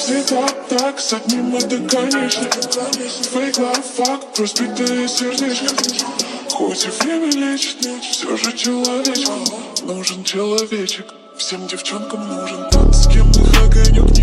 всегда так, с одним это конечно. Fake love, fuck, разбитое сердечко. Хоть и время лечит, все же человечек. Нужен человечек, всем девчонкам нужен тот, с кем их огонек не